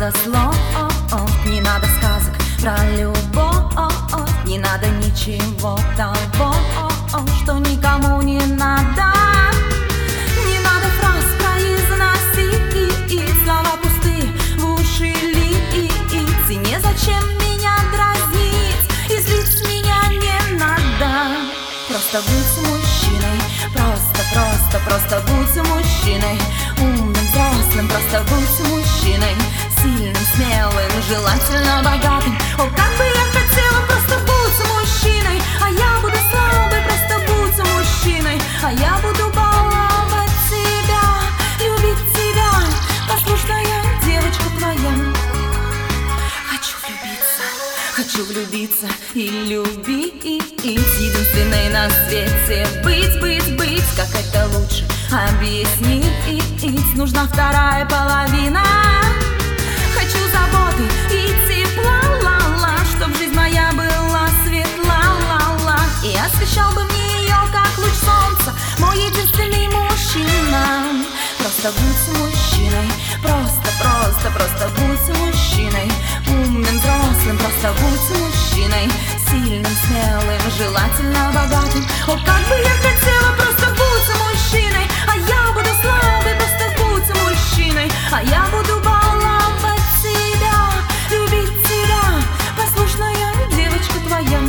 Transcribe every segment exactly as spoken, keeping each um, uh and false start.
надо слов, не надо сказок про любовь, не надо ничего того, что никому не надо. Не надо фраз произносить, слова пустые в уши лить. И незачем меня дразнить, и злить меня не надо. Просто будь мужчиной, просто, просто, просто будь мужчиной. Умным, взрослым, просто будь мужчиной. Сильным, смелым, желательно богатым. О, как бы я хотела, просто будь мужчиной. А я буду слабой, просто будь мужчиной. А я буду баловать тебя, любить тебя, послушная девочка твоя. Хочу влюбиться, хочу влюбиться и любить. Единственной на свете быть, быть, быть. Как это лучше объяснить? Нужна вторая половина. Хочу заботы и тепла, ла-ла, чтоб жизнь моя была светла, ла-ла. И освещал бы мне ее, как луч солнца, мой единственный мужчина. Просто будь мужчиной, просто, просто, просто будь мужчиной. Умным, взрослым, просто будь мужчиной. Сильным, смелым, желательно богатым. О, как бы я хотела, просто будь мужчиной. А я буду слабой, просто будь мужчиной. А я буду баловать тебя, любить тебя, послушная девочка твоя.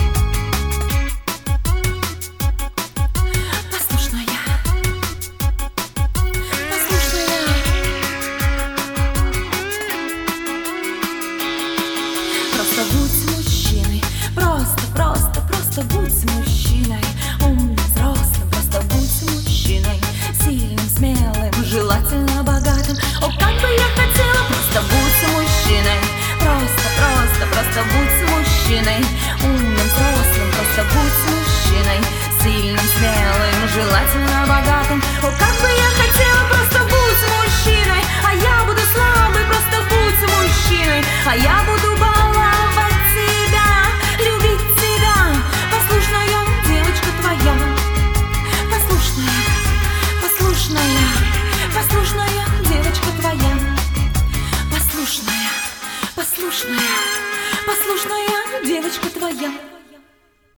Послушная, послушная. Просто будь мужчиной, просто, просто, просто будь мужчиной. Умным, взрослым, просто будь мужчиной. Сильным, смелым, желательно богатым. О, как бы я хотела, просто будь мужчиной. Просто, просто, просто будь мужчиной. Умным, взрослым, просто будь мужчиной. Сильным, смелым, желательно богатым. О, как бы я хотела, просто будь мужчиной. А я буду слабой, просто будь мужчиной. А я буду баловать тебя, любить тебя, послушная девочка твоя. Послушная, послушная, послушная девочка твоя. Послушная, послушная, послушная девочка твоя.